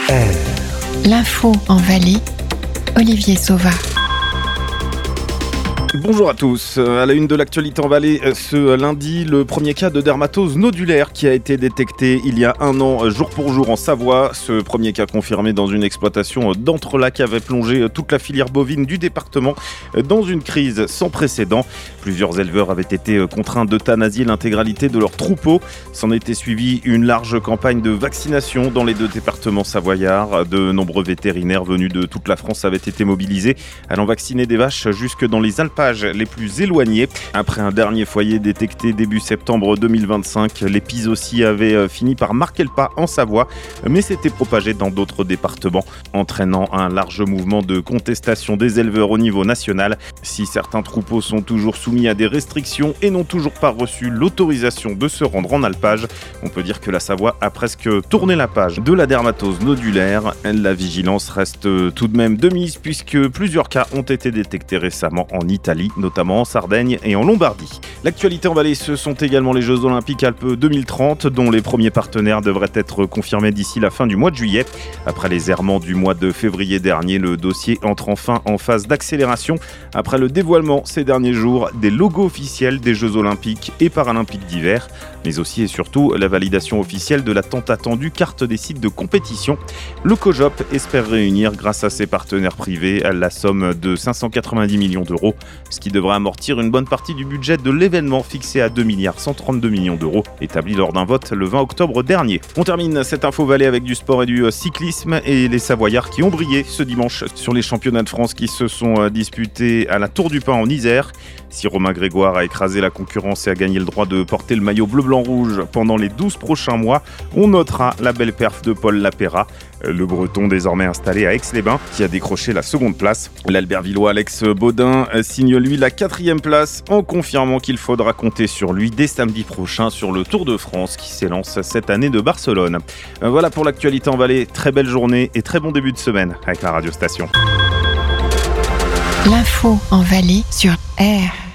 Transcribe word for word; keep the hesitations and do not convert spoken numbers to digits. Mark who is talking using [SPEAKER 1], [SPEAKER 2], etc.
[SPEAKER 1] R.
[SPEAKER 2] L'info en Valais, Olivier Sauva.
[SPEAKER 3] Bonjour à tous. À la une de l'actualité en Valais, ce lundi, le premier cas de dermatose nodulaire qui a été détecté il y a un an, jour pour jour en Savoie. Ce premier cas confirmé dans une exploitation d'Entrelacs avait plongé toute la filière bovine du département dans une crise sans précédent. Plusieurs éleveurs avaient été contraints d'euthanasier l'intégralité de leurs troupeaux. S'en était suivi une large campagne de vaccination dans les deux départements savoyards. De nombreux vétérinaires venus de toute la France avaient été mobilisés, allant vacciner des vaches jusque dans les Alpes les plus éloignés. Après un dernier foyer détecté début septembre deux mille vingt-cinq, l'épizootie avait fini par marquer le pas en Savoie, mais s'était propagé dans d'autres départements, entraînant un large mouvement de contestation des éleveurs au niveau national. Si certains troupeaux sont toujours soumis à des restrictions et n'ont toujours pas reçu l'autorisation de se rendre en alpage, on peut dire que la Savoie a presque tourné la page de la dermatose nodulaire. La vigilance reste tout de même de mise puisque plusieurs cas ont été détectés récemment en Italie, notamment en Sardaigne et en Lombardie. L'actualité en Valais, ce sont également les Jeux Olympiques Alpes deux mille trente, dont les premiers partenaires devraient être confirmés d'ici la fin du mois de juillet. Après les errements du mois de février dernier, le dossier entre enfin en phase d'accélération après le dévoilement ces derniers jours des logos officiels des Jeux Olympiques et Paralympiques d'hiver, mais aussi et surtout la validation officielle de la tant attendue carte des sites de compétition. Le COJOP espère réunir, grâce à ses partenaires privés, la somme de cinq cent quatre-vingt-dix millions d'euros, ce qui devrait amortir une bonne partie du budget de l'événement fixé à deux milliards cent trente-deux millions d'euros, établi lors d'un vote le vingt octobre dernier. On termine cette info Valais avec du sport et du cyclisme et les Savoyards qui ont brillé ce dimanche sur les championnats de France qui se sont disputés à la Tour du Pin en Isère. Si Romain Grégoire a écrasé la concurrence et a gagné le droit de porter le maillot bleu-blanc-rouge pendant les douze prochains mois, on notera la belle perf de Paul Lapéra, le Breton désormais installé à Aix-les-Bains, qui a décroché la seconde place. L'Albervillois Alex Baudin signe lui la quatrième place en confirmant qu'il faudra compter sur lui dès samedi prochain sur le Tour de France qui s'élance cette année de Barcelone. Voilà pour l'actualité en Valais. Très belle journée et très bon début de semaine avec la radio station.
[SPEAKER 2] L'info en Valais sur R.